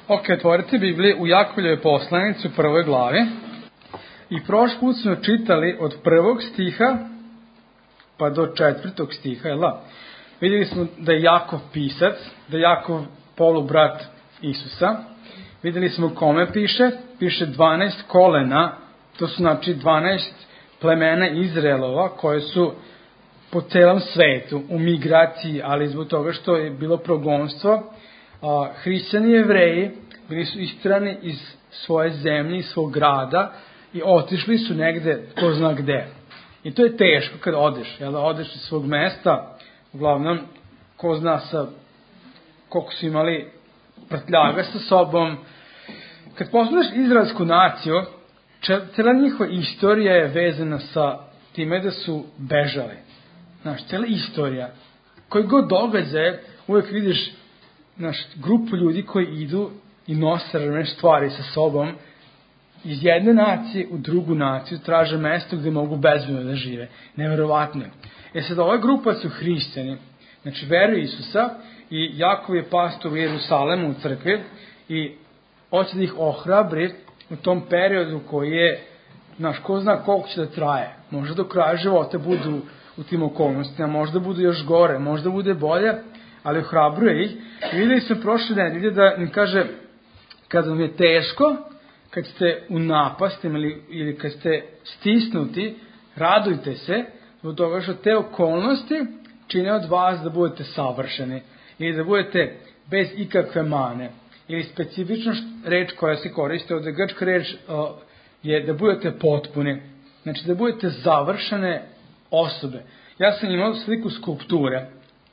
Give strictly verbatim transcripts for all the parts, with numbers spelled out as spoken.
Ok, otvorite Bibliju u Jakovljevoj poslanici u prvoj glavi. I prošli put smo čitali od prvog stiha pa do četvrtog stiha, jel da? Vidjeli smo da je Jakov pisac, da je Jakov polubrat Isusa. Vidjeli smo kome piše, piše dvanaest kolena, to su znači dvanaest plemena Izraelova koje su po celom svetu u migraciji, ali zbog toga što je bilo progonstvo, a, hrišćani i jevreji bili su istrani iz svoje zemlje, iz svog grada i otišli su negde, ko zna gde. I to je teško kad odeš, jel da odeš iz svog mesta, uglavnom, ko zna sa, koliko su imali prtljaga sa sobom. Kad poslušaš izraelsku naciju, cela njihova istorija je vezana sa time da su bežali. Znaš, cela istorija. Koji god događaj, uvek vidiš znaš, grupu ljudi koji idu i nose razne stvari sa sobom iz jedne nacije u drugu naciju, traže mesto gde mogu bezbedno da žive. Neverovatno. E sad, ova grupa su hrišćani. Znači, veruju Isusa i Jakov je pastor u Jerusalemu u crkvi i hoće da ih ohrabri u tom periodu koji je, znaš, ko zna koliko će da traje. Možda do kraja života budu u tim okolnostima, možda budu još gore, možda bude bolje, ali ohrabruje ih. I videli smo prošle nedelje da im kaže, kad vam je teško, kad ste u napastima ili, ili kad ste stisnuti, radujte se, zbog toga što te okolnosti čine od vas da budete savršeni ili da budete bez ikakve mane. Ili specifično reč koja se koriste, ovdje grčka reč uh, je da budete potpuni. Znači da budete završene osobe. Ja sam imao sliku skulpture.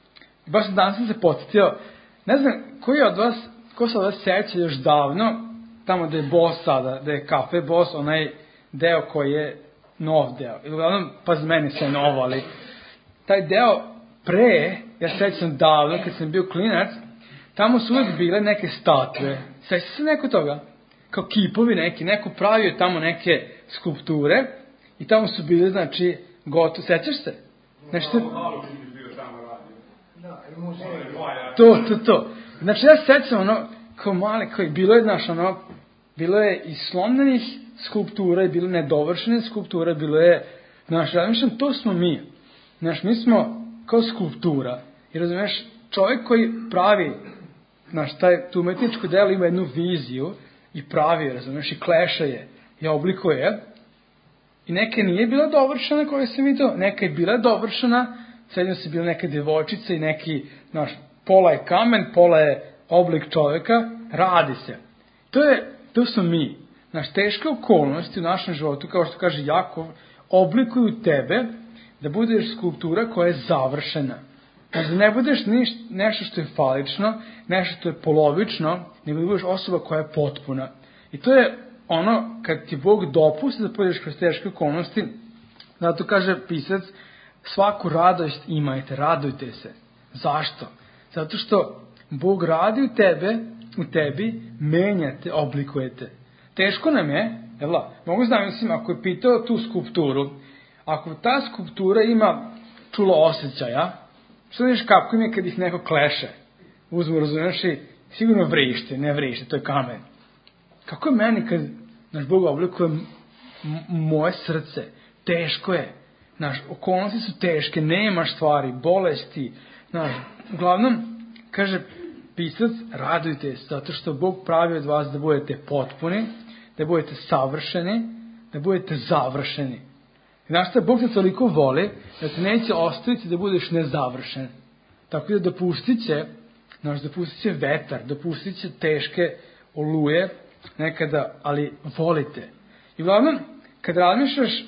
I baš danas sam se podsjetio, ne znam koji od vas, ko se od vas seća još davno, tamo da je Boss sada, da je kafe Boss, onaj deo koji je nov deo. I uglavnom, pa z meni se novo, ali taj deo pre, ja sećam davno, kad sam bio klinac, tamo su uvijek bile neke statue. Seća se neko toga? Kao kipovi neki, neko pravio tamo neke skulpture i tamo su bile, znači, gotovo. Sećaš se? Nešto... To, to, to. Znači, ja sećam ono, kao mali, kao bilo je, znaš, ono, bilo je i slomljenih skulptura, i bilo je nedovršene skulpture, bilo je, znaš, ja mislim, to smo mi. Znaš, mi smo kao skulptura. I razumiješ, čovjek koji pravi, znaš, taj, tu umetničko delo ima jednu viziju i pravi, razumiješ, i kleša je, i oblikuje. I neka nije bila dovršena koja sam vidio, neka je bila dovršena, srednjo se bila neka djevojčica i neki, znaš, pola je kamen, pola je oblik čovjeka, radi se. To je, to su mi. Znaš, teške okolnosti u našem životu, kao što kaže Jakov, oblikuju tebe da budeš skulptura koja je završena. Znači, da ne budeš niš, nešto što je falično, nešto što je polovično, nego da budeš osoba koja je potpuna. I to je ono, kad ti Bog dopusti da pođeš kroz teške okolnosti, zato kaže pisac, svaku radost imajte, radujte se. Zašto? Zato što Bog radi u tebe, u tebi, menjate, oblikujete. Teško nam je, jel da? Mogu znam, mislim, ako je pitao tu skulpturu, ako ta skulptura ima čulo osjećaja, što vidiš kako im je kad ih neko kleše? Uzmu, razumiješ, i sigurno vrište, ne vrište, to je kamen. Kako je meni kad, naš Bog oblikuje m- moje srce? Teško je. Naš, okolnosti su teške, nemaš stvari, bolesti. Naš, uglavnom, kaže pisac, radujte se, zato što Bog pravi od vas da budete potpuni, da budete savršeni, da budete završeni. Znaš šta, Bog te toliko voli, da te neće ostaviti da budeš nezavršen. Tako da dopustit će, znaš, dopustit će vetar, dopustit će teške oluje, nekada, ali volite. I uglavnom, kad razmišljaš,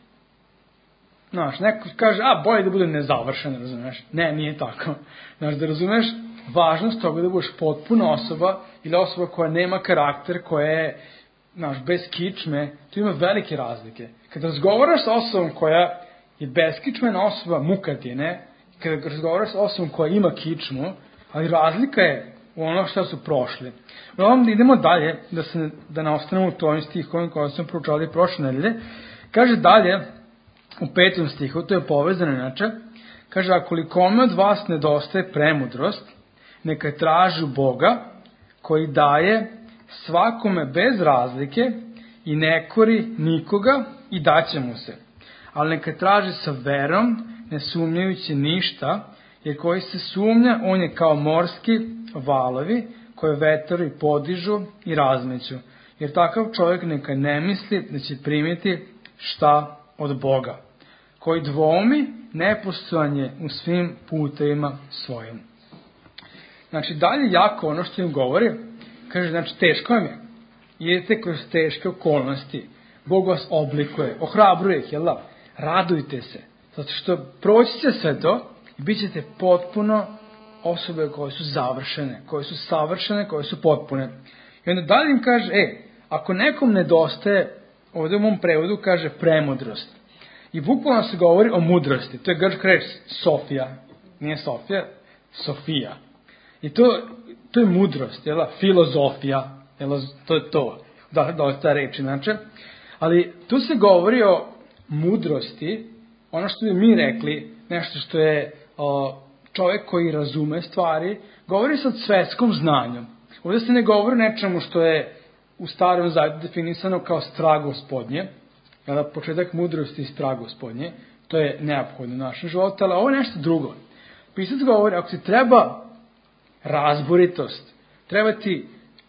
znaš, neko kaže, a, bolje da bude nezavršen, razumeš? Ne, nije tako. Znaš, da razumeš važnost toga da budeš potpuna osoba ili osoba koja nema karakter, koja je, znaš, bez kičme, tu ima velike razlike. Kada razgovaraš sa osobom koja je beskičmena osoba, muka ti je, ne? Kada razgovaraš sa osobom koja ima kičmu, ali razlika je u ono što su prošli. Uglavnom da idemo dalje, da, se, da ne ostanemo u tovim stihovima koje sam proučali prošle nedelje. Kaže dalje, u petom stihu, to je povezano inače, kaže, a koliko kome od vas nedostaje premudrost, neka traži Boga, koji daje svakome bez razlike i ne kori nikoga i daće mu se. Ali neka traži sa verom, ne sumnjajući ništa, jer koji se sumnja, on je kao morski valovi koje vetrovi podižu i razmeću. Jer takav čovjek neka ne misli da će primiti šta od Boga, koji dvoumi nepostojanje u svim putevima svojim. Znači, dalje jako ono što im govori, kaže, znači, teško vam je. Idete kroz teške okolnosti. Bog vas oblikuje, ohrabruje ih, jel da? Radujte se. Zato što proći će sve to i bit ćete potpuno osobe koje su završene, koje su savršene, koje su potpune. I onda dalje im kaže, e, ako nekom nedostaje, ovdje u mom prevodu kaže premudrost. I bukvalno se govori o mudrosti. To je grčka reč Sofija. Nije Sofija, Sofija. I to, to je mudrost, jel, filozofija, jel, to je to, da, da je ta reč inače. Ali tu se govori o mudrosti, ono što bi mi rekli, nešto što je o, čovjek koji razume stvari, govori se o svetskom znanju. Ovdje se ne govori nečemu što je u starom zavetu definisano kao strah Gospodnje, jel, početak mudrosti i strah Gospodnje, to je neophodno u našem životu, ali ovo je nešto drugo. Pisac govori, ako ti treba razboritost, treba ti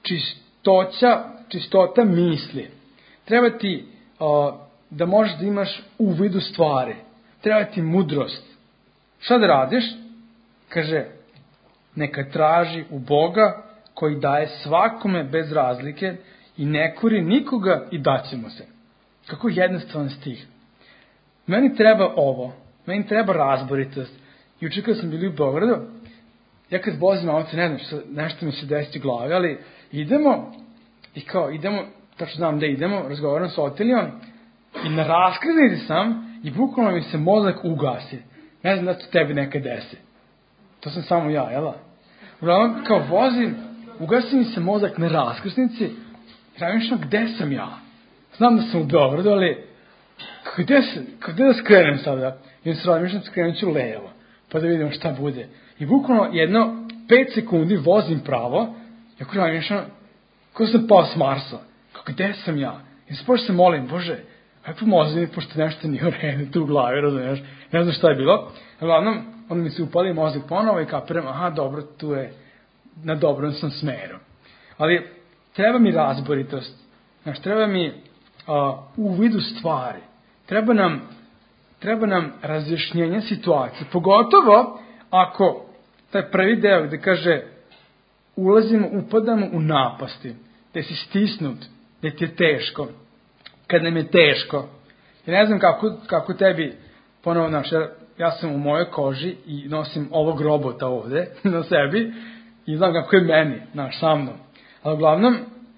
čistoća, čistota misli, treba ti o, da možeš da imaš uvid u stvari, treba ti mudrost. Šta da radiš? Kaže, neka traži u Boga koji daje svakome bez razlike i ne kori nikoga i daće mu se. Kako jednostavan stih. Meni treba ovo, meni treba razboritost. Juče kad sam bili u Beogradu, ja kad vozim auto, ne znam što, nešto mi se desi u glavi, ali idemo i kao idemo, tačno znam da idemo, razgovaram s Otilijom i na raskrsnici sam i bukvalno mi se mozak ugasi. Ne znam da to tebi nekad desi. To sam samo ja, jel? Uglavnom, kao vozim, ugasi mi se mozak na raskrsnici i razmišljam gde sam ja. Znam da sam u Beogradu, ali gde, se, gde da skrenem sada? I onda se razmišljam, skrenut ću levo, pa da vidimo šta bude. I bukvalno jedno pet sekundi vozim pravo, i ako razmišljam, kako sam pao s Marsa, kao gde sam ja? I se počeo se molim, Bože, aj pomozi mi, pošto nešto nije u redu tu u glavi, razumiješ? Ne znam šta je bilo. Uglavnom, onda mi se upali mozak ponovo i kapiram, aha, dobro, tu je, na dobrom sam smeru. Ali treba mi razboritost, znači, treba mi uh, uvid u stvari, treba nam, treba nam razjašnjenje situacije, pogotovo ako taj prvi deo gde kaže ulazimo, upadamo u napasti, gde si stisnut, gde ti je teško, kad nam je teško. Ja ne znam kako, kako tebi, ponovo, znaš, ja, ja sam u mojoj koži i nosim ovog robota ovde na sebi i znam kako je meni, znaš, sa mnom. Ali uglavnom,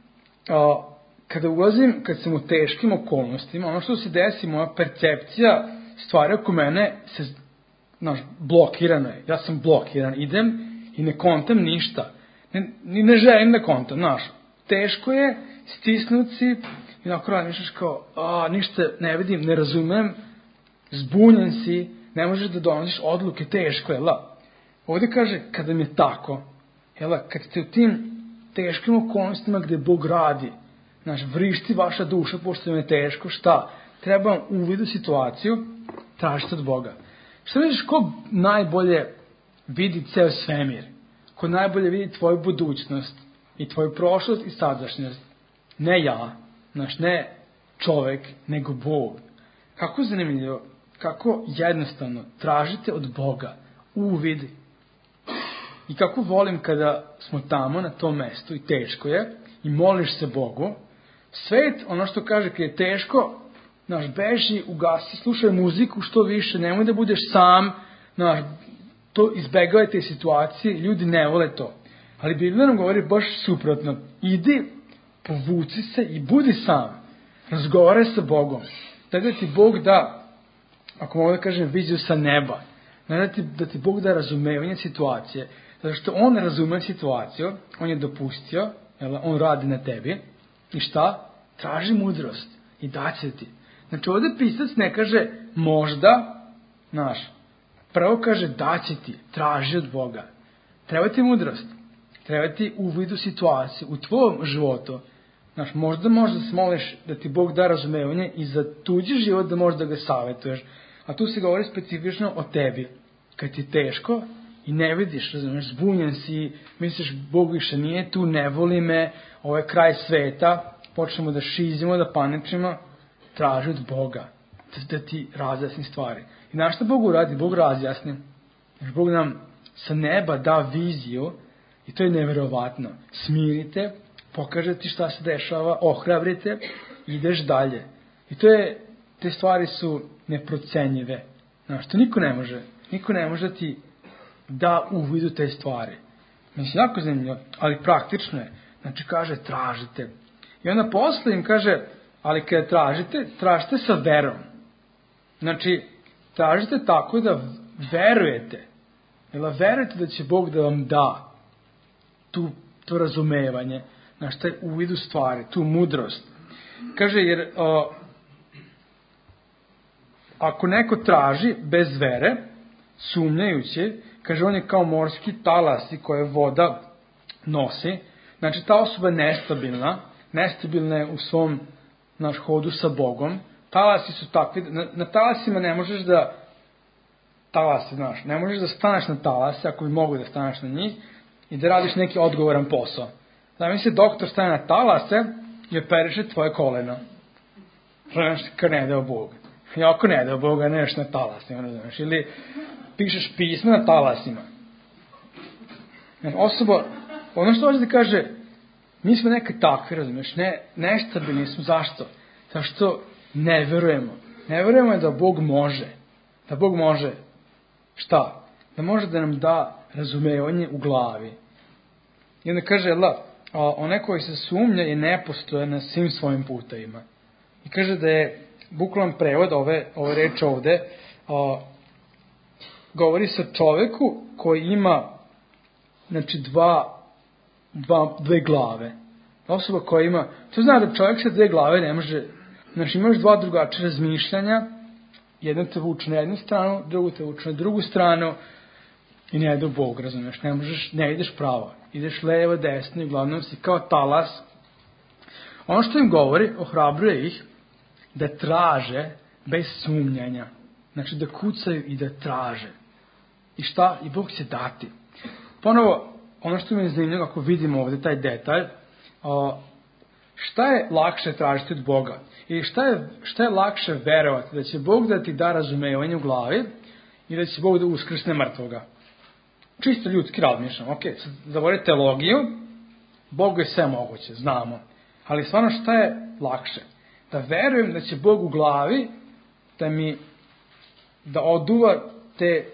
a, kada ulazim, kad sam u teškim okolnostima, ono što se desi, moja percepcija stvari oko mene se, znaš, blokirano je. Ja sam blokiran, idem i ne kontam ništa. Ne, ne želim da kontam, znaš. Teško je, stisnut si i nakon razmišljaš kao, a, ništa ne vidim, ne razumem, zbunjen si, ne možeš da donosiš odluke, teško je, la. Ovdje kaže, kada mi je tako, jela, kad ste u tim teškim okolnostima gde Bog radi, znaš, vrišti vaša duša, pošto vam je teško, šta? Treba vam uvid u situaciju, tražite od Boga. Što vidiš, ko najbolje vidi ceo svemir? Ko najbolje vidi tvoju budućnost i tvoju prošlost i sadašnjost? Ne ja, znaš, ne čovek, nego Bog. Kako zanimljivo, kako jednostavno tražite od Boga uvid. I kako volim kada smo tamo na tom mestu i teško je i moliš se Bogu. Svet, ono što kaže, kad je teško, znaš, beži, ugasi, slušaj muziku što više, nemoj da budeš sam, znaš, to izbegavaj te situacije, ljudi ne vole to. Ali Biblija nam govori baš suprotno. Idi, povuci se i budi sam. Razgovaraj sa Bogom. Tako da ti Bog da, ako mogu da kažem, viziju sa neba. Da ti, da ti Bog da razumevanje situacije. Zato što On razume situaciju, On je dopustio, jel, On radi na tebi. I šta? Traži mudrost i daće ti. Znači ovdje pisac ne kaže možda, znaš, prvo kaže daće ti, traži od Boga. Treba ti mudrost. treba ti uvid u situaciju, u tvojom životu. Znaš, možda možda se moliš da ti Bog da razumevanje i za tuđi život da možda ga savjetuješ. A tu se govori specifično o tebi. Kad ti je teško i ne vidiš, razumiješ, zbunjen si, misliš Bog više nije tu, ne voli me, ovo je kraj sveta, počnemo da šizimo, da paničimo, traži od Boga da, da ti razjasni stvari. I znaš šta Bog uradi? Bog razjasni. Znaš, Bog nam sa neba da viziju i to je neverovatno. Smirite, pokaže ti šta se dešava, ohrabrite, ideš dalje. I to je, te stvari su neprocenjive. Znaš, to niko ne može. Niko ne može ti da uvidu te stvari. Mislim, jako zanimljivo, ali praktično je. Znači, kaže, tražite. I onda posle im kaže, ali kada tražite, tražite sa verom. Znači, tražite tako da verujete. Jel, verujete da će Bog da vam da tu, to razumevanje, znači, taj uvid u stvari, tu mudrost. Kaže, jer o, ako neko traži bez vere, sumnjajući, kaže, on je kao morski talasi koje voda nosi. Znači, ta osoba je nestabilna, nestabilna je u svom naš hodu sa Bogom. Talasi su takvi, na, na talasima ne možeš da, talasi, znaš, ne možeš da staneš na talase, ako bi mogu da staneš na njih, i da radiš neki odgovoran posao. Znači, se doktor stane na talase i operiše tvoje koleno. Znaš, kad ne dao Bog. I ako ne dao Boga, neš na talasima, znaš, ili pišeš pismo na talasima. Znači, osoba, ono što hoće da kaže, mi smo nekad takvi, razumiješ, ne, nestabilni smo, zašto? Zato što ne verujemo. Ne verujemo da Bog može. Da Bog može, šta? Da može da nam da razumevanje u glavi. I onda kaže, la, onaj koji se sumnja je nepostojan na svim svojim putevima. I kaže da je bukvalan prevod ove, ove reči ovde, a, govori sa čoveku koji ima, znači, dva, dva, dve glave. Osoba koja ima, to zna da čovjek sa dve glave ne može, znači imaš dva drugačije razmišljanja, jedno te vuče na jednu stranu, drugu te vuče na drugu stranu i ne ide u Bog, razumiješ, ne možeš, ne ideš pravo, ideš levo, desno i uglavnom si kao talas. Ono što im govori, ohrabruje ih da traže bez sumnjanja, znači da kucaju i da traže. I šta? I Bog će dati. Ponovo, ono što mi je zanimljivo, ako vidimo ovdje taj detalj, o, šta je lakše tražiti od Boga? I šta je, šta je lakše verovati? Da će Bog da ti da razumevanje u glavi i da će Bog da uskrsne mrtvoga. Čisto ljudski razmišljam. Ok, zavorite teologiju, Bogu je sve moguće, znamo. Ali stvarno šta je lakše? Da verujem da će Bog u glavi da mi da oduva te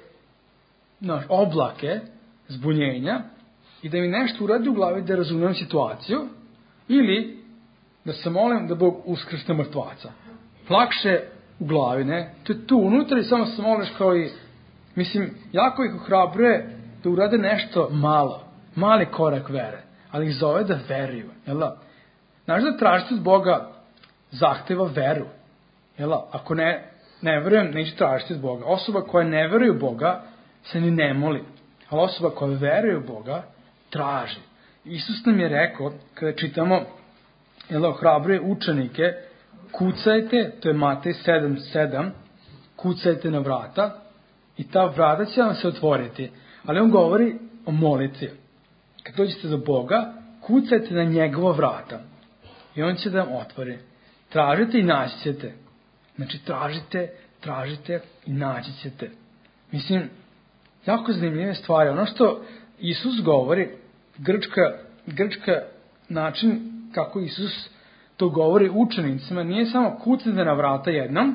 no, oblake zbunjenja i da mi nešto uradi u glavi da razumijem situaciju, ili da se molim da Bog uskrsne mrtvaca. Lakše u glavi, ne? To je tu unutra i samo se moliš kao i, mislim, jako ih ohrabruje da urade nešto malo, mali korak vere, ali ih zove da veruju, jel da? Znaš da tražiti od Boga zahteva veru, jel da? Ako ne, ne verujem, neće tražiti od Boga. Osoba koja ne veruje u Boga se ni ne moli, ali osoba koja veruje u Boga traži. Isus nam je rekao, kada čitamo, jel da, ohrabruje učenike, kucajte, to je Matej sedam sedam, kucajte na vrata i ta vrata će vam se otvoriti. Ali on govori o molitvi. Kad dođete do Boga, kucajte na njegova vrata i on će da vam otvori. Tražite i naći ćete. Znači, tražite, tražite i naći ćete. Mislim, jako zanimljive stvari. Ono što Isus govori, grčka, grčka način kako Isus to govori učenicima, nije samo kucajte na vrata jednom,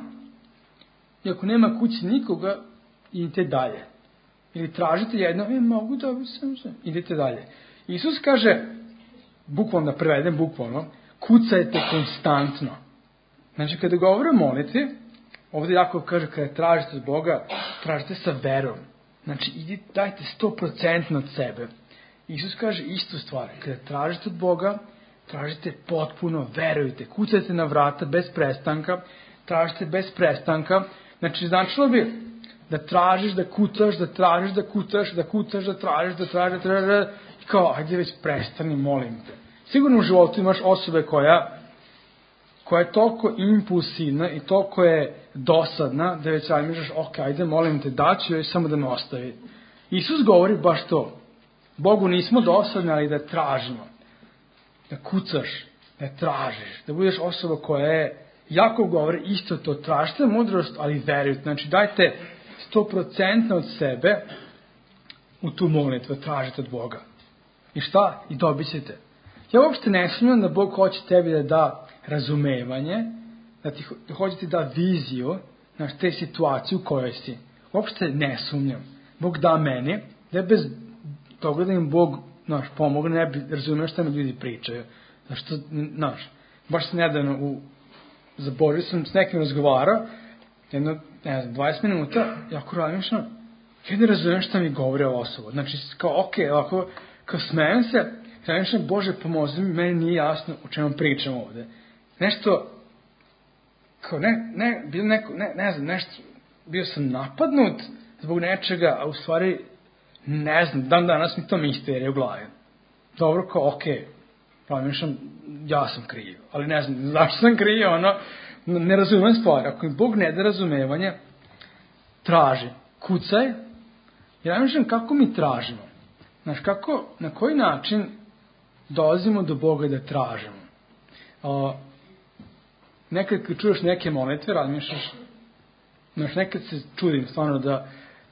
i ako nema kući nikoga, idite dalje. Ili tražite jedno, e, mogu da sam se, idete dalje. Isus kaže, bukvalno da prevedem, bukvalno, kucajte konstantno. Znači, kada govore o molitvi, ovdje jako kaže, kada tražite od Boga, tražite sa verom. Znači, idite, dajte sto procentno od sebe. Isus kaže istu stvar, kada tražite od Boga, tražite potpuno, verujte, kucajte na vrata bez prestanka, tražite bez prestanka. Znači, značilo bi, da tražiš, da kucaš, da tražiš, da kucaš, da kucaš, da tražiš, da tražiš, da tražiš, da i kao, ajde već prestani, molim te. Sigurno u životu imaš osobe koja, koja je toliko impulsivna i toliko je dosadna, da već ajde mišljaš, ok, ajde, molim te, daću joj samo da me ostavi. Isus govori baš to. Bogu nismo dosadni, ali da tražimo. Da kucaš, da tražiš, da budeš osoba koja je, jako govori isto to, tražite mudrost, ali verujte. Znači, dajte sto procenta od sebe u tu molitvu, tražite od Boga. I šta? I dobit ćete. Ja uopšte ne sumnjam da Bog hoće tebi da da razumevanje, da ti da hoće ti da viziju, znači, te situacije u kojoj si. Uopšte ne sumnjam. Bog da meni, da je bez toga da im Bog, znaš, pomogne, ne bi razumeo šta mi ljudi pričaju. Zašto, znaš, baš se nedavno u za Božje sam s nekim razgovarao, jedno, ne znam, dvadeset minuta, jako razmišljam, ja ne razumijem šta mi govori ova osoba. Znači, kao, ok, ovako, kao smejem se, razmišljam, Bože, pomozi mi, meni nije jasno o čemu pričam ovde. Nešto, kao, ne, ne, bilo neko, ne, ne znam, nešto, bio sam napadnut zbog nečega, a u stvari, ne znam, dan danas mi to misterije u glavi. Dobro, kao, ok, razmišljam, ja sam kriv, ali ne znam zašto sam kriv, ono, ne razumijem stvari. Ako im Bog ne da razumevanje, traži, kucaj, i razmišljam kako mi tražimo. Znaš, kako, na koji način dolazimo do Boga da tražimo. Uh, nekad kad čuješ neke molitve, razmišljaš, znaš, nekad se čudim stvarno da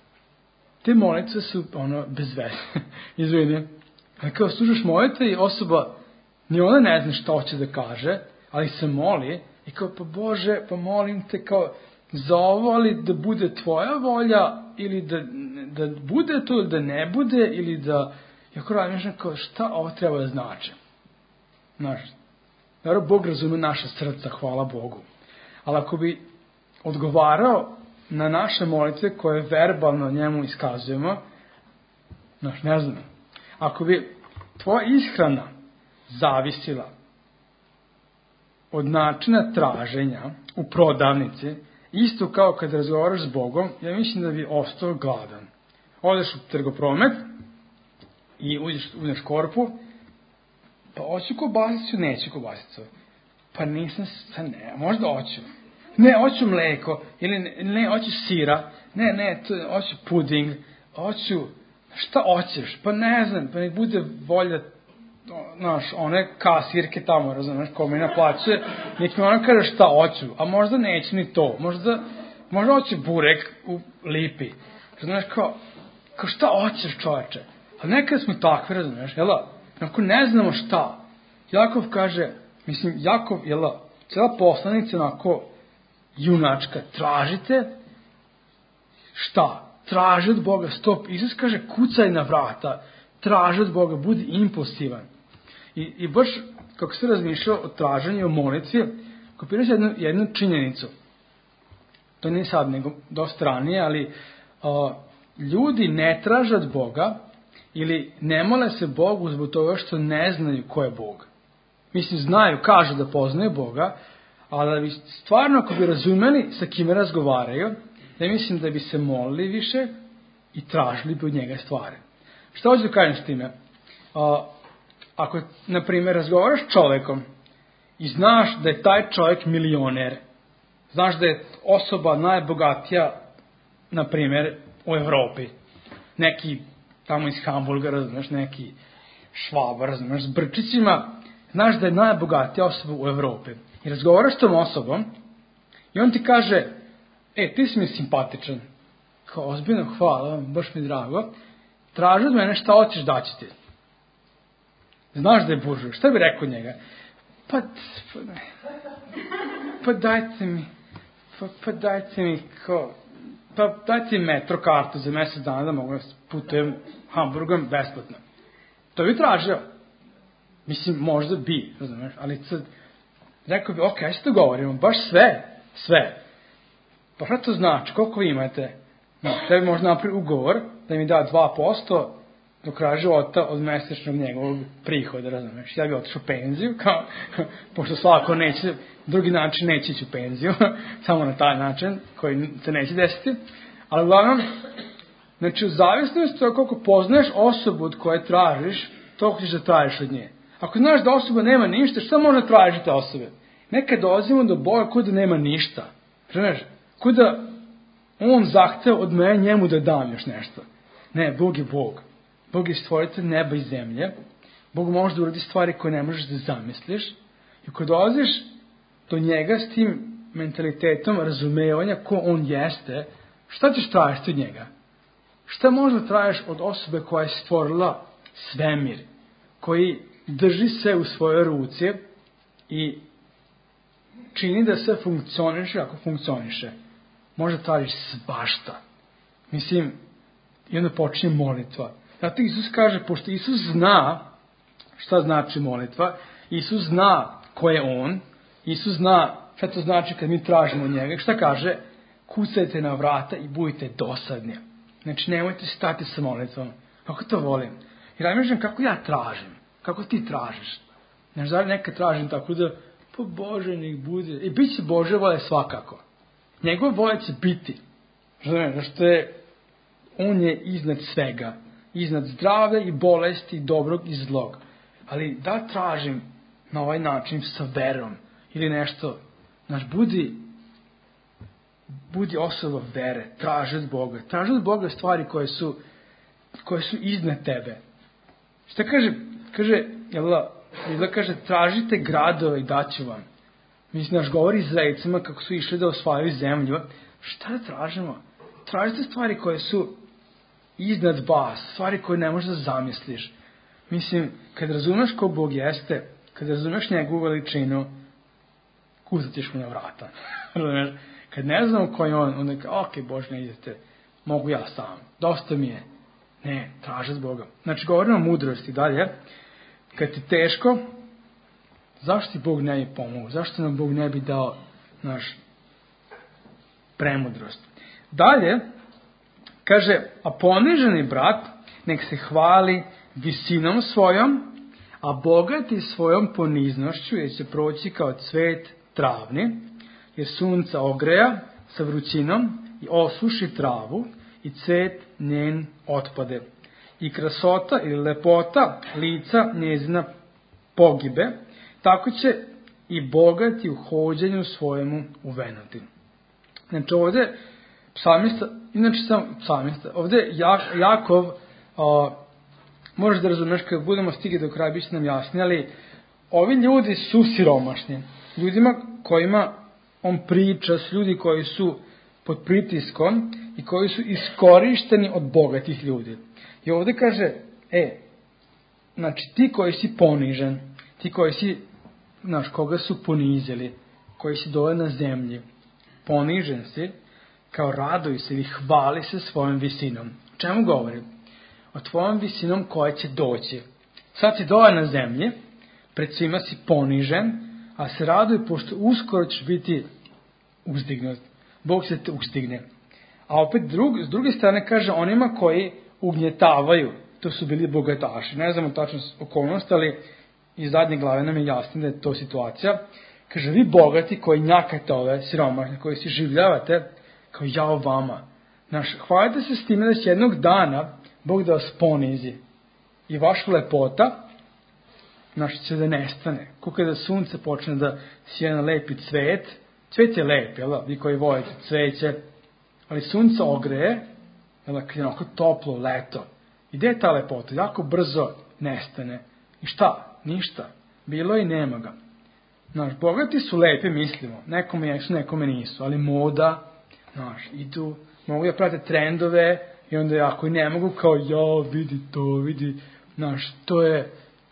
te molitve su, ono, bez veze. Izvini. Ali kao slušaš molitve i osoba, ni ona ne zna šta hoće da kaže, ali se moli i kao, pa Bože, pa molim te, kao, za ovo, ali da bude tvoja volja, ili da, da bude to, ili da ne bude, ili da, jako razmišljam, kao, šta ovo treba da znači? Znaš, naravno, Bog razume naše srca, hvala Bogu. Ali ako bi odgovarao na naše molitve koje verbalno njemu iskazujemo, znaš, ne znam, ako bi tvoja ishrana zavisila od načina traženja u prodavnici, isto kao kad razgovaraš s Bogom, ja mislim da bi ostao gladan. Odeš u trgopromet i uđeš, uđeš korpu, pa hoću kobasicu, neću kobasicu. Pa nisam, sa ne, možda hoću. Ne, hoću mleko, ili ne, ne hoću sira, ne, ne, to, hoću puding, hoću, šta hoćeš? Pa ne znam, pa nek bude volja, znaš, one kasirke tamo, razumeš, ko mi naplaćuje, nek mi ona kaže šta hoću, a možda neće ni to, možda, možda hoće burek u lipi, razumeš, kao, kao šta hoćeš, čoveče, ali nekada smo takvi, razumeš, jela, ako ne znamo šta, Jakov kaže, mislim, Jakov, jela, cijela poslanica, onako, junačka, tražite, šta, traži od Boga, stop, Isus kaže, kucaj na vrata, traži od Boga, budi impulsivan. I, i baš, kako se razmišljao o traženju i o molitvi, kopiraš jednu, jednu činjenicu. To nije sad, nego dosta ranije, ali a, ljudi ne traže od Boga ili ne mole se Bogu zbog toga što ne znaju ko je Bog. Mislim, znaju, kažu da poznaju Boga, ali da bi stvarno, ako bi razumeli sa kime razgovaraju, da mislim da bi se molili više i tražili bi od njega stvari. Šta hoću da kažem s time? A, ako, na primjer, razgovaraš s čovekom i znaš da je taj čovjek milioner, znaš da je osoba najbogatija, na primjer, u Evropi, neki tamo iz Hamburga, razumeš, neki Švaba, razumeš, s brčićima, znaš da je najbogatija osoba u Evropi. I razgovaraš s tom osobom i on ti kaže, e, ti si mi simpatičan. Kao, ozbiljno, hvala, baš mi drago. Traži od mene šta hoćeš da ću ti. Znaš da je buržuj. Šta bi rekao njega? Pa, pa, pa dajte mi, pa, pa dajte mi, kao, pa dajte mi metro kartu za mjesec dana da mogu da putujem Hamburgom besplatno. To bi tražio. Mislim, možda bi, razumiješ, ali sad, rekao bi, ok, ajde se dogovorimo, baš sve, sve. Pa šta to znači, koliko vi imate? No, tebi možda napravi ugovor da mi da dva posto do kraja života od mesečnog njegovog prihoda, razumiješ. Ja bi otišao u penziju, kao, pošto svako neće, drugi način neće ići u penziju, samo na taj način, koji se neće desiti, Ali uglavnom, znači u zavisnosti od koliko poznaješ osobu od koje tražiš, toliko ćeš da tražiš od nje. Ako znaš da osoba nema ništa, šta možda tražiš te osobe? Nekad dolazimo do Boga kuda nema ništa. Znaš, kuda on zahteva od mene njemu da dam još nešto. Ne, Bog je Bog. Bog je stvoritelj neba i zemlje. Bog može da uradi stvari koje ne možeš da zamisliš. I ako dolaziš do njega s tim mentalitetom razumevanja ko on jeste, šta ćeš tražiti od njega? Šta možda tražiš od osobe koja je stvorila svemir, koji drži sve u svojoj ruci i čini da sve funkcioniše ako funkcioniše? Možda tražiš svašta. Mislim, i onda počinje molitva. Zato Isus kaže, pošto Isus zna šta znači molitva, Isus zna ko je on, Isus zna šta to znači kad mi tražimo njega. Šta kaže? Kucajte na vrata i budite dosadni. Znači, nemojte stati sa molitvom. Kako to volim? Jer ja mislim kako ja tražim. Kako ti tražiš. Znaš, da li nekad tražim tako da, pa Bože nek bude. I bit će Bože vole svakako. Njegov volja će biti. Znaš, što je, on je iznad svega. Iznad zdravlja i bolesti, dobrog i zlog. Ali da tražim na ovaj način sa verom ili nešto, znaš, budi budi osoba vere, traži od Boga. Traži od Boga stvari koje su, koje su iznad tebe. Šta kaže? Kaže, jel da kaže, tražite gradove i daću vam. Mislim, naš govori Izraelcima kako su išli da osvajaju zemlju. Šta da tražimo? Tražite stvari koje su iznad vas, stvari koje ne možeš da zamisliš. Mislim, kad razumeš ko Bog jeste, kad razumeš njegovu veličinu, kucat ćeš mu na vrata. Kad ne znamo ko je on, onda je, ok, Bože, ne idete, mogu ja sam, dosta mi je. Ne, traži od Boga. Znači, govorimo o mudrosti dalje. Kad ti teško, zašto ti Bog ne bi pomogao? Zašto nam Bog ne bi dao naš premudrost? Dalje, kaže, a poniženi brat nek se hvali visinom svojom, a bogati svojom poniznošću jer će proći kao cvet travni, jer sunca ogreja sa vrućinom i osuši travu i cvet njen otpade. I krasota ili lepota lica njezina pogibe, tako će i bogati u hođenju svojemu uvenuti. Znači ovdje psalmista, inače sam psalmista, ovdje Jak, Jakov, a, možeš da razumeš kad budemo stigli do kraja, bit će nam jasni, ali ovi ljudi su siromašni. Ljudima kojima on priča s ljudi koji su pod pritiskom i koji su iskorišteni od bogatih ljudi. I ovdje kaže, e, znači ti koji si ponižen, ti koji si, znaš, koga su ponizili, koji si dole na zemlji, ponižen si, kao raduj se ili hvali se svojom visinom. O čemu govorim? O tvojom visinom koja će doći. Sad si dole na zemlji, pred svima si ponižen, a se raduj pošto uskoro ćeš biti uzdignut. Bog se te uzdigne. A opet drug, s druge strane kaže onima koji ugnjetavaju, to su bili bogataši. Ne znamo tačno okolnost, ali iz zadnje glave nam je jasno da je to situacija. Kaže, vi bogati koji njakate ove siromašne, koji si življavate, kao jao vama. Znaš, hvalite se s time da će jednog dana Bog da vas ponizi. I vaša lepota, znaš, će da nestane. Ko kada sunce počne da sije na lepi cvet, cvet je lep, jel da? Vi koji volite cveće, ali sunce ogreje, jel da, kad je onako toplo leto. I gde je ta lepota? Jako brzo nestane. I šta? Ništa. Bilo i nema ga. Znaš, bogati su lepi, mislimo. Nekome jesu, nekome nisu. Ali moda, znaš, idu, mogu da prate trendove i onda ako i ne mogu, kao, ja, vidi to, vidi, znaš, to je,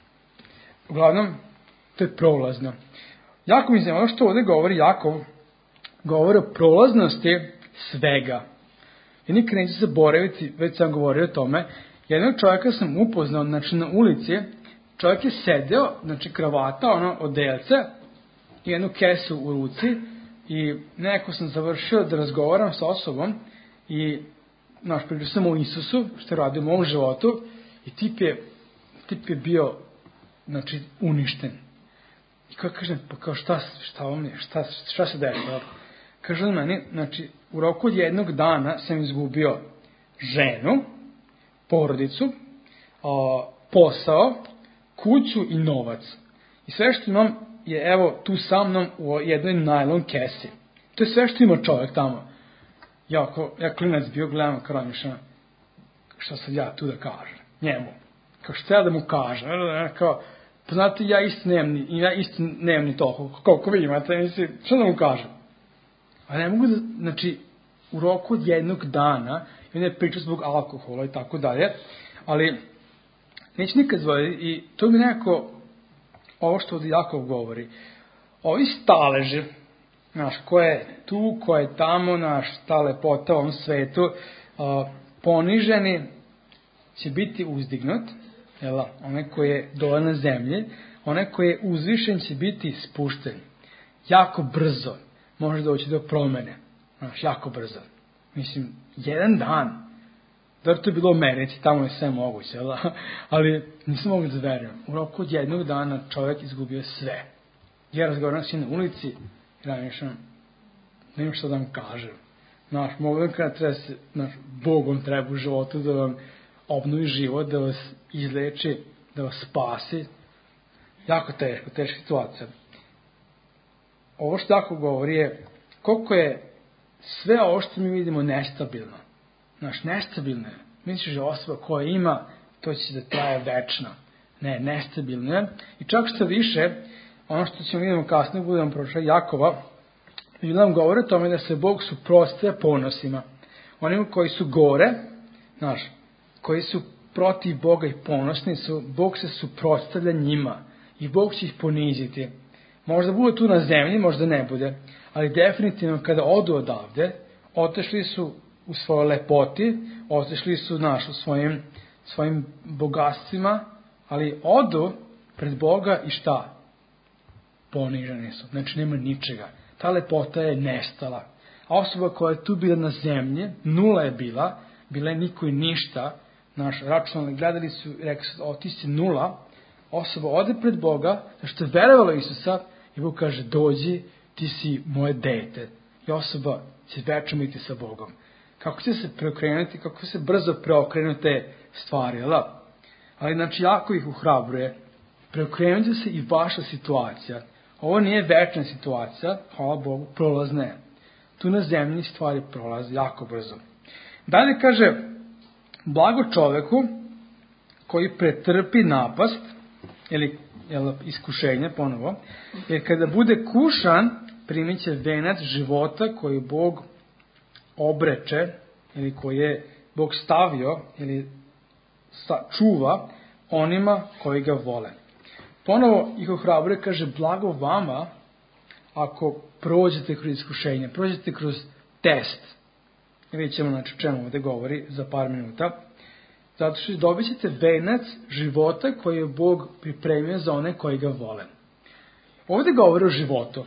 uglavnom, to je prolazno. Jako mislim, ono što ovdje govori Jakov, govori o prolaznosti svega. I nikad neću zaboraviti, već sam govorio o tome, jednog čovjeka sam upoznao, znači na ulici, čovjek je sedeo, znači kravata, ono, odelce, i jednu kesu u ruci, i neko sam završio da razgovaram sa osobom, i, znaš, pričao sam o Isusu, što je radio u mom životu, i tip je, tip je bio, znači, uništen. I kao kažem, pa kao šta, šta vam je, šta, šta se dešava? Kaže on meni, znači, u roku od jednog dana sam izgubio ženu, porodicu, a, posao, kuću i novac. I sve što imam je, evo, tu sa mnom u jednoj najlon kesi. To je sve što ima čovjek tamo. Ja, ako, ja klinac bio, gledam kao razmišljam, šta sad ja tu da kažem njemu. Kao što ja da mu kažem. Kao, pa znate, ja isto nemam ni, ja isto nemam ni toliko, koliko vi imate, mislim, šta da mu kažem? A ne mogu da, znači, u roku od jednog dana, i onda je pričao zbog alkohola i tako dalje, ali neće nikad zvoli, i to mi nekako, ovo što ovdje Jakov govori, ovi staleži, znaš, ko je tu, ko je tamo, naš, ta lepota u ovom svetu, a, poniženi će biti uzdignut, jel, onaj koji je dole na zemlji, onaj koji je uzvišen će biti spušten. Jako brzo može doći do promene, znaš, jako brzo. Mislim, jedan dan, da to je bilo u Americi, tamo je sve moguće, jel, ali nisam mogu da verujem. U roku od jednog dana čovjek izgubio sve. Ja razgovaram si na ulici i razmišljam, ne imam što da vam kažem. Znaš, mogu da kada treba se, znaš, Bogom treba u životu da vam obnovi život, da vas izleči, da vas spasi. Jako teško, teška situacija. Ovo što tako govori je, koliko je sve ovo što mi vidimo nestabilno. Znaš, nestabilno je. Misliš da osoba koja ima, to će da traje večno. Ne, nestabilno je. I čak što više, ono što ćemo vidjeti kasnije, budemo prošli Jakova, i nam govore o tome da se Bog suprotstavlja ponosima. Onima koji su gore, znaš, koji su protiv Boga i ponosni su, Bog se suprotstavlja njima i Bog će ih poniziti. Možda bude tu na zemlji, možda ne bude, ali definitivno kada odu odavde, otešli su u svojoj lepoti, otešli su, znaš, u svojim, svojim bogatstvima, ali odu pred Boga i šta? Poniženi su, znači nema ničega. Ta lepota je nestala. A osoba koja je tu bila na zemlji, nula je bila, bila je niko i ništa, naš računali, gledali su i rekli su, o, ti si nula, osoba ode pred Boga, zašto je verovala Isusa, i Bog kaže, dođi, ti si moje dete. I osoba će večno biti sa Bogom. Kako će se preokrenuti, kako se brzo preokrenu te stvari, jel? Ali znači jako ih uhrabruje, preokrenut se i vaša situacija. Ovo nije večna situacija, hvala Bogu, prolazna je. Tu na zemlji stvari prolaze jako brzo. Dalje kaže, blago čoveku koji pretrpi napast, ili jel, iskušenje ponovo, jer kada bude kušan, primit će venac života koji Bog obreče, ili koji je Bog stavio, ili čuva onima koji ga vole. Ponovo ih ohrabruje, kaže, blago vama ako prođete kroz iskušenje, prođete kroz test. I vidjet ćemo, znači, čemu ovdje govori za par minuta. Zato što dobit ćete venac života koji je Bog pripremio za one koji ga vole. Ovdje govori o životu.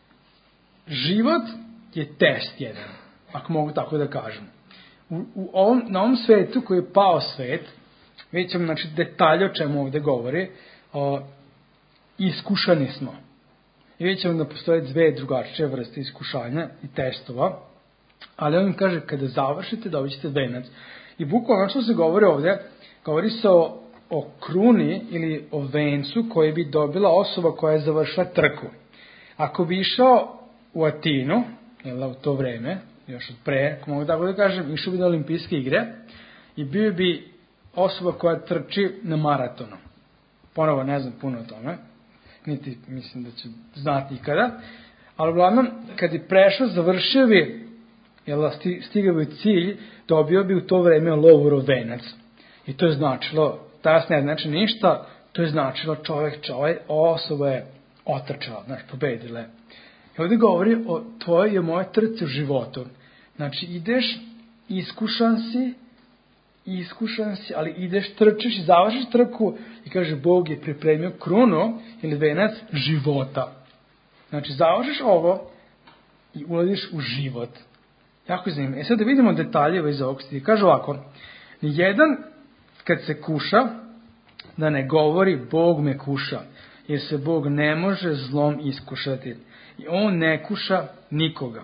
Život je test jedan, ako mogu tako da kažem. U, u ovom, na ovom svetu koji je pao svet, vidjet ćemo, znači, detalje o čemu ovdje govori, o, iskušani smo. I vidjet ćemo da postoje dve drugačije vrste iskušanja i testova, ali on im kaže, kada završite, dobit ćete venac. I bukvalno što se govori ovdje, govori se o, o kruni ili o vencu koji bi dobila osoba koja je završila trku. Ako bi išao u Atinu, jel, u to vreme, još od pre, ako mogu tako da kažem, išao bi na olimpijske igre i bio bi osoba koja trči na maratonu. Ponovo ne znam puno o tome, niti mislim da će znati ikada, ali uglavnom, kad bi prešao, završio bi, jel, stigao bi u cilj, dobio bi u to vreme Lovurov venac. I to je značilo, tajas ne znači ništa, to je značilo čovjek, čovjek, osoba je otrčala, znači pobedila je. I ovdje govori o tvojoj i o moje trci u životu. Znači ideš, iskušan si, iskušan si, ali ideš, trčiš i završiš trku i kaže, Bog je pripremio krunu ili venac života. Znači završiš ovo i ulaziš u život. Jako je zanimljivo. E sad da vidimo detalje iz ovog stih. Kaže ovako, nijedan kad se kuša, da ne govori Bog me kuša, jer se Bog ne može zlom iskušati. I on ne kuša nikoga.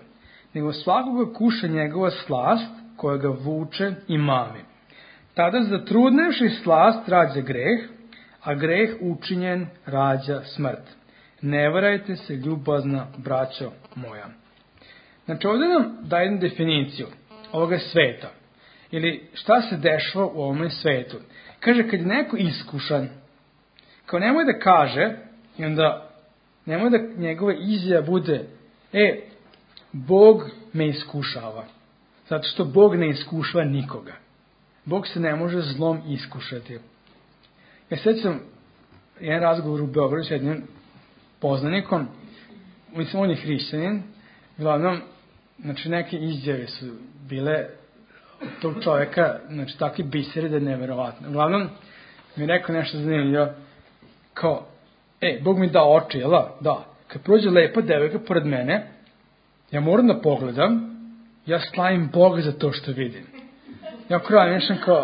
nego svakoga kuša njegova slast, koja ga vuče i mami. Tada zatrudnevši slast rađa greh, a greh učinjen rađa smrt. Ne varajte se, ljubazna braćo moja. Znači, ovdje nam daje jednu definiciju ovoga sveta. Ili šta se dešava u ovome svetu. Kaže, kad je neko iskušan, kao nemoj da kaže, i onda nemoj da njegova izjava bude, e, Bog me iskušava. Zato što Bog ne iskušava nikoga. Bog se ne može zlom iskušati. Ja sjećam jedan razgovor u Beogradu s jednim poznanikom, mislim, on je hrišćanin, uglavnom, znači, neke izjave su bile od tog čovjeka, znači, takvi biseri da je neverovatno. Uglavnom, mi je rekao nešto zanimljivo, kao, e, Bog mi da oči, jel da? Da. Kad prođe lepa devojka pored mene, ja moram da pogledam, ja slavim Boga za to što vidim. Ja kraj nešto kao,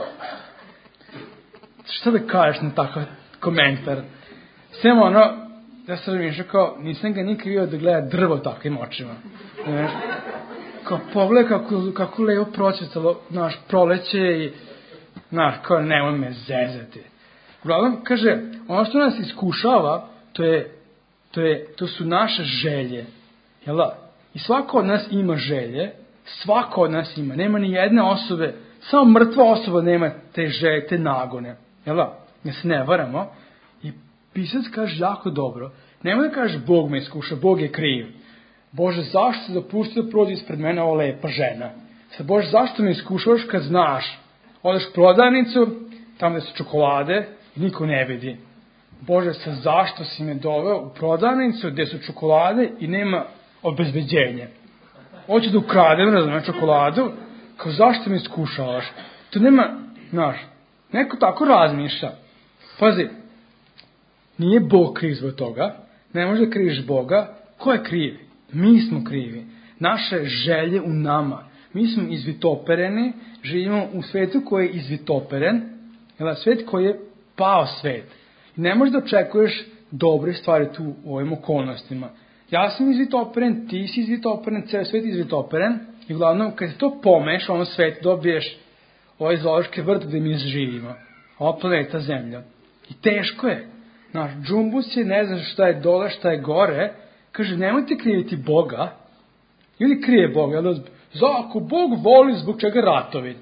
šta da kažeš na takav komentar? Sve ono, ja sam razmišljao kao, nisam ga nikad vidio da gleda drvo takvim očima. Ne? Kao, pogledaj kako, kako levo procvetalo, znaš, proleće i, znaš, kao, nemoj me zezati. Uglavnom, kaže, ono što nas iskušava, to je, to je, to su naše želje. Jel da? I svako od nas ima želje, svako od nas ima, nema ni jedne osobe, samo mrtva osoba nema te želje, te nagone. Jel da? Ne se ne varamo. I pisac kaže jako dobro, nemoj da kažeš Bog me iskuša, Bog je kriv. Bože, zašto se dopustio da prođe ispred mene ova lepa žena? Sad, Bože, zašto me iskušavaš kad znaš? Odeš u prodavnicu, tamo gde su čokolade, i niko ne vidi. Bože, sad zašto si me doveo u prodavnicu gde su čokolade i nema obezbeđenje? Hoću da ukradem, razumem, čokoladu, kao zašto me iskušavaš? To nema, znaš, neko tako razmišlja. Pazi, nije Bog kriv zbog toga, ne može da kriviš Boga. Ko je kriv? Mi smo krivi. Naše želje u nama. Mi smo izvitopereni, živimo u svetu koji je izvitoperen, jel, svet koji je pao svet. I ne možeš da očekuješ dobre stvari tu u ovim okolnostima. Ja sam izvitoperen, ti si izvitoperen, ceo svet je izvitoperen, i uglavnom kad se to pomeš, u ovom svetu dobiješ ovaj zoološki vrt gde mi živimo. Ova planeta Zemlja. I teško je. Naš džumbus je, ne znaš šta je dole, šta je gore. Kaže, nemojte kriviti Boga. Ili krije Boga. Za, ako Bog voli, zbog čega ratovi?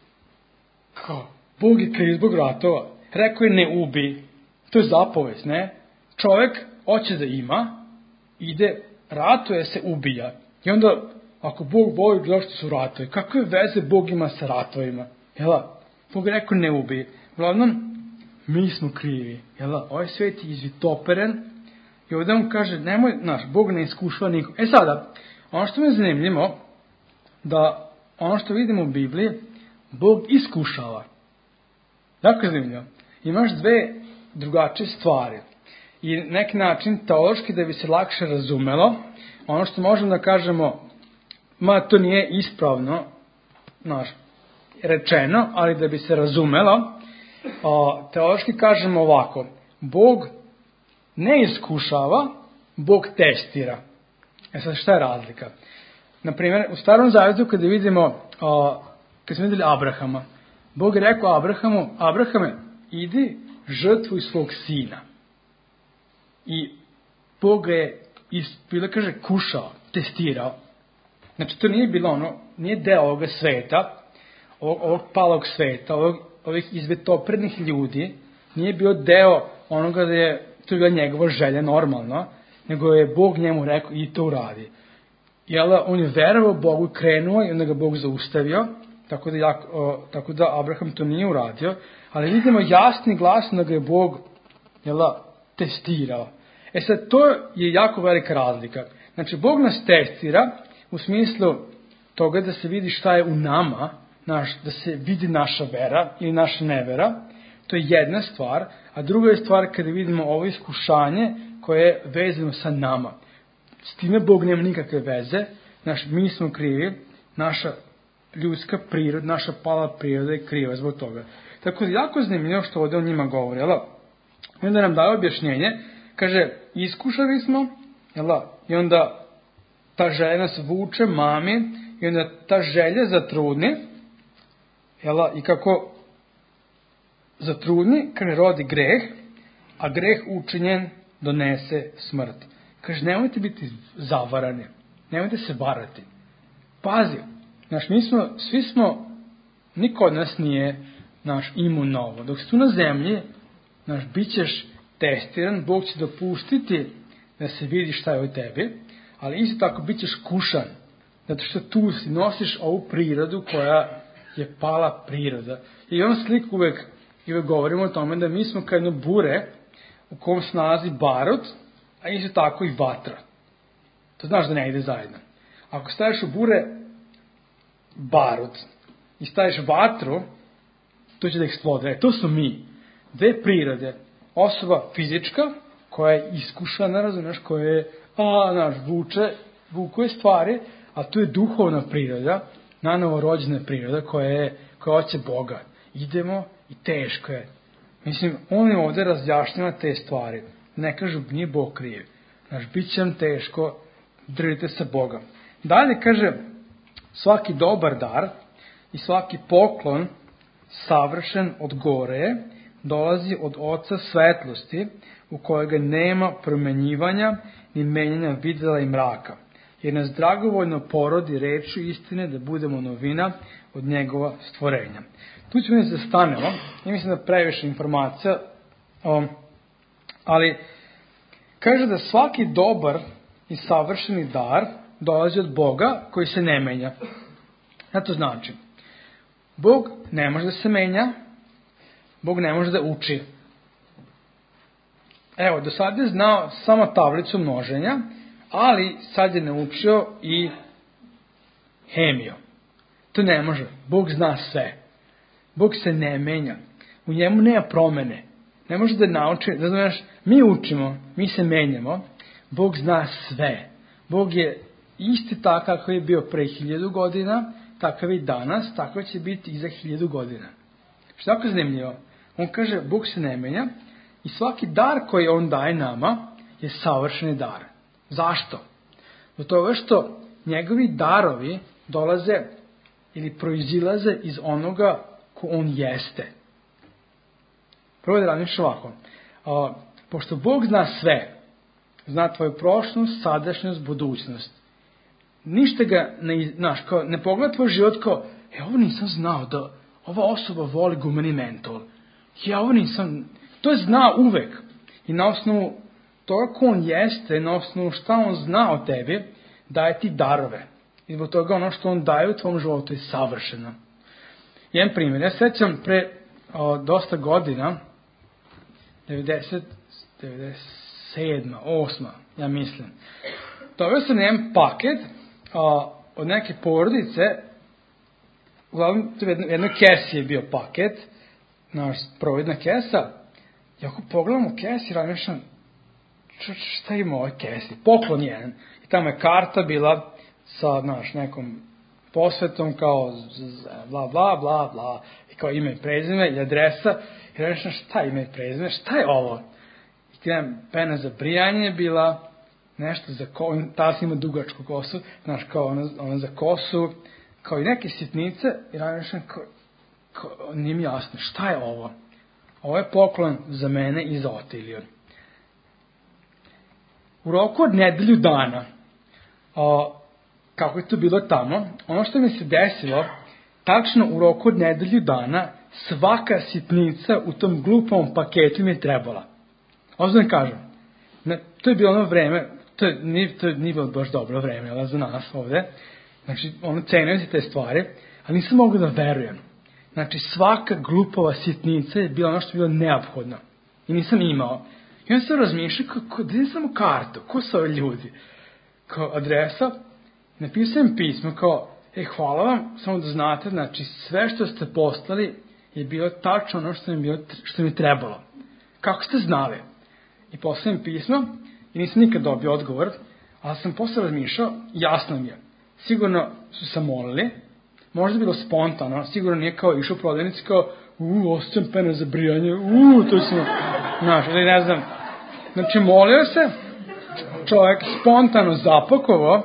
Kao, Bog je kriv zbog ratova. Rekao je ne ubi. To je zapovest, ne? Čovjek hoće da ima, ide, ratuje se, ubija. I onda, ako Bog voli, zašto su ratovi? Kakve veze Bog ima sa ratovima? Jela, Bog je rekao ne ubi. Uglavnom, mi smo krivi. Jela, ovaj svet je izvitoperen. I ovdje mu kaže, nemoj, naš, Bog ne iskušava nikom. E sada, ono što me zanimljivo, da ono što vidimo u Bibliji, Bog iskušava. Jako je zanimljivo. Imaš dve drugačije stvari. I neki način, teološki, da bi se lakše razumelo, ono što možemo da kažemo, ma to nije ispravno, naš, rečeno, ali da bi se razumelo, a, teološki kažemo ovako, Bog ne iskušava, Bog testira. E sad, šta je razlika? Naprimjer, u Starom Zavetu kada vidimo, a, kad smo vidjeli Abrahama, Bog je rekao Abrahamu, Abrahame, idi žrtvuj svog sina. I Bog je, bilo kaže, kušao, testirao. Znači, to nije bilo ono, nije deo ovoga sveta, ovog, ovog palog sveta, ovog, ovih izvetoprednih ljudi, nije bio deo onoga da je, to je bila njegova želja normalno, nego je Bog njemu rekao i to uradi. Jel, on je verovao Bogu, krenuo i onda ga Bog zaustavio, tako da, jak, o, tako da Abraham to nije uradio, ali vidimo jasni glasno da ga je Bog, jel, testirao. E sad, to je jako velika razlika. Znači, Bog nas testira u smislu toga da se vidi šta je u nama, naš, da se vidi naša vera ili naša nevera. To je jedna stvar, a druga je stvar kada vidimo ovo iskušanje koje je vezano sa nama. S time Bog nema nikakve veze, naš, mi smo krivi, naša ljudska priroda, naša pala priroda je kriva zbog toga. Tako da jako zanimljivo što ovdje o njima govori, jel? I onda nam daje objašnjenje, kaže, iskušali smo, jel? I onda ta želja nas vuče mami i onda ta želja zatrudni, jela, i kako zatrudni, kaže, rodi greh, a greh učinjen donese smrt. Kaže, nemojte biti zavarani, nemojte se varati. Pazi, znaš, mi smo, svi smo, niko od nas nije, naš, imun na ovo. Dok si tu na zemlji, znaš, bit ćeš testiran, Bog će dopustiti da se vidi šta je u tebi, ali isto tako bit ćeš kušan, zato što tu si nosiš ovu prirodu koja je pala priroda. I on sliku uvek, i uvek govorimo o tome da mi smo kao jedno bure u kom se nalazi barut, a isto tako i vatra. To znaš da ne ide zajedno. Ako staviš u bure barut i staviš vatru, to će da eksplodira. E, to su mi. Dve prirode. Osoba fizička, koja je iskušana, razumiješ, koja je, a, naš, vuče, vukuje stvari, a tu je duhovna priroda, nanovo rođena priroda, koja je, koja hoće Boga. Idemo i teško je. Mislim, on je ovdje razjašnjava te stvari. Ne kažu, nije Bog kriv. Znaš, bit će vam teško, držite se Boga. Dalje kaže, svaki dobar dar i svaki poklon savršen od gore dolazi od Oca svetlosti, u kojega nema promenjivanja ni menjanja videla i mraka. Jer nas dragovoljno porodi rečju istine da budemo novina od njegova stvorenja. Tu ćemo mi se stanemo, i mislim da previše informacija, um, ali kaže da svaki dobar i savršeni dar dolazi od Boga koji se ne menja. Šta to znači? Bog ne može da se menja, Bog ne može da uči. Evo, do sada je znao samo tablicu množenja, ali sad je naučio i hemiju. To ne može. Bog zna sve. Bog se ne menja. U njemu nema promene. Ne može da nauči, da znaš, mi učimo, mi se menjamo, Bog zna sve. Bog je isti takav kako je bio pre hiljadu godina, takav je i danas, tako će biti i za hiljadu godina. Što je tako zanimljivo? On kaže, Bog se ne menja i svaki dar koji on daje nama je savršeni dar. Zašto? Do toga što njegovi darovi dolaze ili proizilaze iz onoga ko on jeste. Prvo da radiš ovako. A, pošto Bog zna sve, zna tvoju prošlost, sadašnjost, budućnost. Ništa ga ne, znaš, kao, ne pogleda tvoj život kao, e, ovo nisam znao da ova osoba voli gumeni mentol. Ja ovo nisam, to je zna uvek. I na osnovu toga ko on jeste, na osnovu šta on zna o tebi, daje ti darove. I zbog toga ono što on daje u tvom životu je savršeno. Jedan primjer, ja sećam pre o, dosta godina, devedeset, devedeset sedma, osma, ja mislim. Dobio sam jedan paket o, od neke porodice, uglavnom, to je jedno, jedno kesi je bio paket, naš providna kesa, i ako pogledam u kesi, razmišljam, šta ima ovaj kesi? Poklon jedan. I tamo je karta bila sa, naš, nekom posvetom, kao bla, bla, bla, bla, i kao ime i prezime i adresa, i razmišljam, šta je ime i prezime, šta je ovo? I gledam, pena za brijanje je bila, nešto za kosu, tada sam ima dugačku kosu, znaš, kao ono, ono za kosu, kao i neke sitnice, i razmišljam, kao, kao, nije mi jasno, šta je ovo? Ovo je poklon za mene i za Otiliju. U roku od nedelju dana, o, kako je to bilo tamo, ono što mi se desilo, tačno u roku od nedelju dana, svaka sitnica u tom glupom paketu mi je trebala. Ozbiljno kažem, ne, to je bilo ono vreme, to je, nije, to je nije bilo baš dobro vreme, ali za nas ovde, znači, ono, cenio se te stvari, ali nisam mogu da verujem. Znači, svaka glupova sitnica je bila ono što je bilo neophodno. I nisam imao. I onda sam razmišljao, kako, da nisam kartu, ko su ovi ljudi? Kao adresa, napisao im pismo, kao, e, hvala vam, samo da znate, znači, sve što ste poslali je bilo tačno ono što mi, bilo, što mi trebalo. Kako ste znali? I poslao im pismo, i nisam nikad dobio odgovor, ali sam posle razmišljao, jasno mi je. Sigurno su se molili, možda je bilo spontano, sigurno nije kao išao u prodavnici kao, uuu, osjećam pene za brijanje, uuu, to sam, znaš, ili ne znam. Znači, molio se, čovjek spontano zapakovao,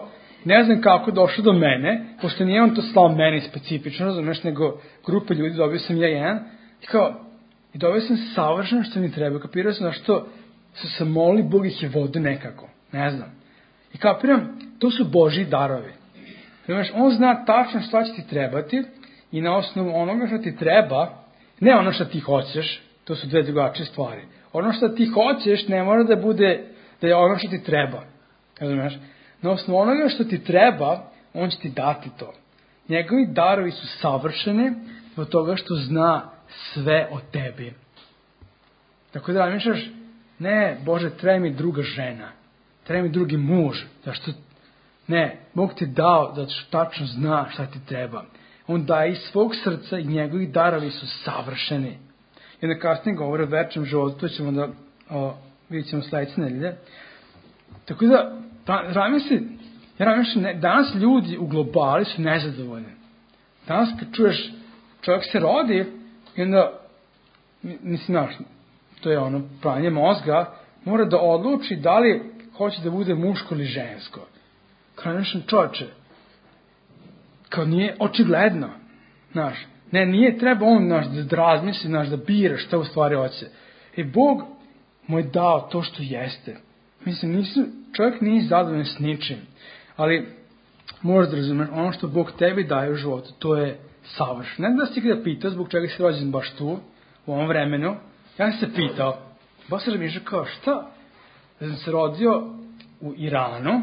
ne znam kako došlo do mene, pošto nije on to slao meni specifično, razumeš, nego grupa ljudi, dobio sam ja jedan, i kao, i dobio sam savršeno što mi treba, kapirao sam na što su se molili, Bog ih je vodio nekako, ne znam. I kapiram, to su Božji darovi. Razumeš, on zna tačno šta će ti trebati i na osnovu onoga što ti treba, ne ono što ti hoćeš, to su dve drugačije stvari. Ono što ti hoćeš ne mora da bude da je ono što ti treba. Razumeš? Na osnovu onoga što ti treba, on će ti dati to. Njegovi darovi su savršeni od toga što zna sve o tebi. Tako da razmišljaš, ne, Bože, treba mi druga žena, treba mi drugi muž, zašto ne, Bog ti dao da tačno zna šta ti treba. On daje iz svog srca i njegovi darovi su savršeni. I onda kasnije govore o večnom životu, to ćemo da o, vidjet ćemo sledeće nedelje. Tako da, razmisli, ja razmišljam, ne, danas ljudi u globali su nezadovoljni. Danas kad čuješ, čovjek se rodi i onda, nisi znaš, to je ono pranje mozga, mora da odluči da li hoće da bude muško ili žensko. Kao nešto čovječe, kao nije očigledno, znaš, ne, nije treba on, znaš, da razmisli, znaš, da bira šta u stvari hoće. I Bog mu je dao to što jeste. Mislim, nisu, čovjek nije zadovoljan s ničim, ali možeš da razumeš, ono što Bog tebi daje u životu, to je savršeno. Ne da si kada pitao zbog čega si rođen baš tu, u ovom vremenu, ja sam se pitao, baš se razmišljao kao šta, da sam se rodio u Iranu,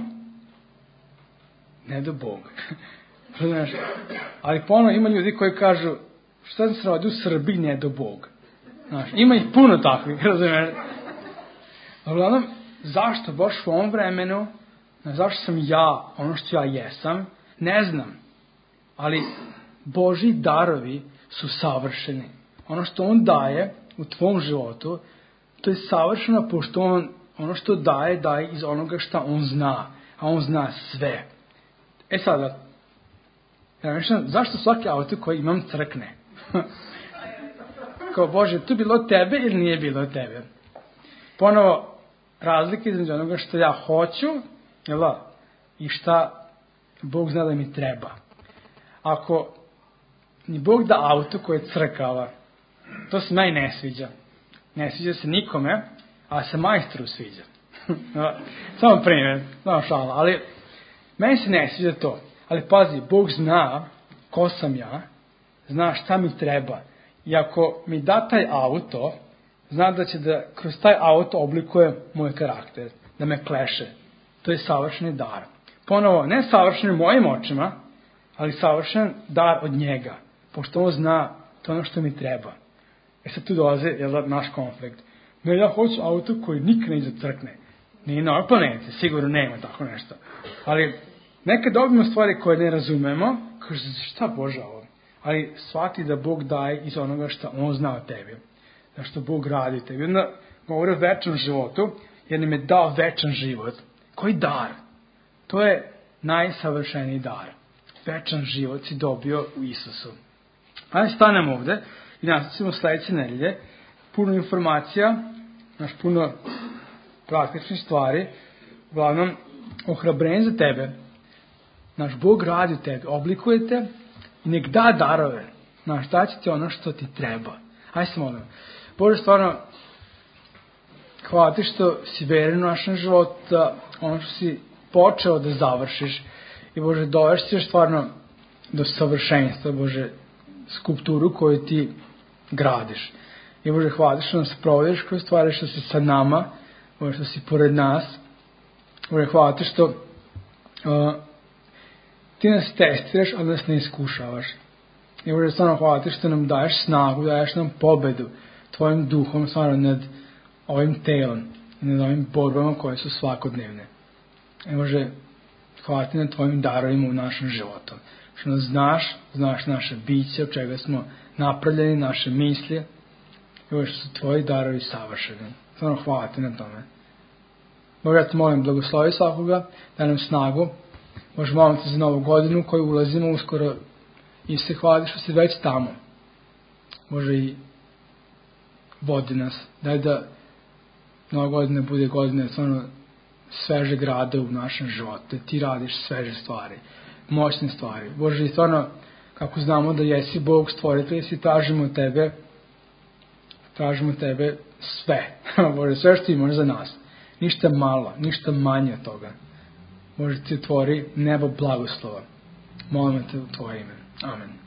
ne do Boga. Znaš, ali ponovno ima ljudi koji kažu, šta sam se rodio u Srbiji, ne do Boga. Znaš, ima ih puno takvih, razumiješ. Uglavnom, zašto baš u ovom vremenu, zašto sam ja ono što ja jesam, ne znam. Ali Božji darovi su savršeni. Ono što on daje u tvom životu, to je savršeno, pošto on ono što daje, daje iz onoga što on zna. A on zna sve. E sada, ja mislim, zašto svaki auto koji imam crkne? Kao, Bože, tu bilo tebe ili nije bilo tebe? Ponovo, razlike između onoga što ja hoću, jel da, i šta Bog zna da mi treba. Ako ni Bog da auto koje crkava, to se meni ne sviđa. Ne sviđa se nikome, a se majstoru sviđa. Samo primjer, samo šala, ali meni se ne sviđa to. Ali pazi, Bog zna ko sam ja, zna šta mi treba. I ako mi da taj auto, zna da će da kroz taj auto oblikuje moj karakter, da me kleše. To je savršeni dar. Ponovo, ne savršen u mojim očima, ali savršen dar od njega. Pošto on zna to ono što mi treba. E sad tu dolazi, jel da, naš konflikt. Ne, ja hoću auto koji nikad ne izacrkne. Nije na ovoj planeti, sigurno nema tako nešto. Ali nekad dobijemo stvari koje ne razumemo, kaže, šta Bože ovo? Ali shvati da Bog daje iz onoga što on zna o tebi. Da što Bog radi o tebi. Onda govori o večnom životu, jer nam je dao večan život. Koji dar? To je najsavršeniji dar. Večan život si dobio u Isusu. Ajde stanemo ovde i nastavimo sledeće nedelje. Puno informacija, naš puno praktičnih stvari, uglavnom ohrabrenje za tebe. Naš Bog radi u tebi, oblikuje te i nek da darove. Naš, da će ti ono što ti treba. Hajde se molim. Bože, stvarno, hvala ti što si veren u našem životu, da ono što si počeo da završiš. I Bože, doveš ti još stvarno do savršenstva, Bože, skulpturu koju ti gradiš. I Bože, hvala ti što nas provodiš kroz stvari, što si sa nama, Bože, što si pored nas. Bože, hvala ti što uh, ti nas testiraš, ali nas ne iskušavaš. I Bože, stvarno hvala ti što nam daješ snagu, daješ nam pobedu tvojim duhom, stvarno nad ovim telom i nad ovim borbama koje su svakodnevne. I Bože, hvala ti na tvojim darovima u našem životu. Što nas znaš, znaš naše biće, od čega smo napravljeni, naše misli. I Bože, što su tvoji darovi savršeni. Stvarno hvala ti na tome. Bože, ja te molim, blagoslovi svakoga, daj nam snagu. Bože, molim te za novu godinu koju ulazimo uskoro i se hvala što si već tamo. Bože, i vodi nas. Daj da nova godina bude godina stvarno sveže grade u našem životu, ti radiš sveže stvari, moćne stvari. Bože, i stvarno, kako znamo da jesi Bog stvoritelj, si tražimo tebe, tražimo tebe sve. Bože, sve što imaš za nas. Ništa malo, ništa manje od toga. Bože, ti otvori nebo blagoslova. Molim te u tvoje ime. Amen.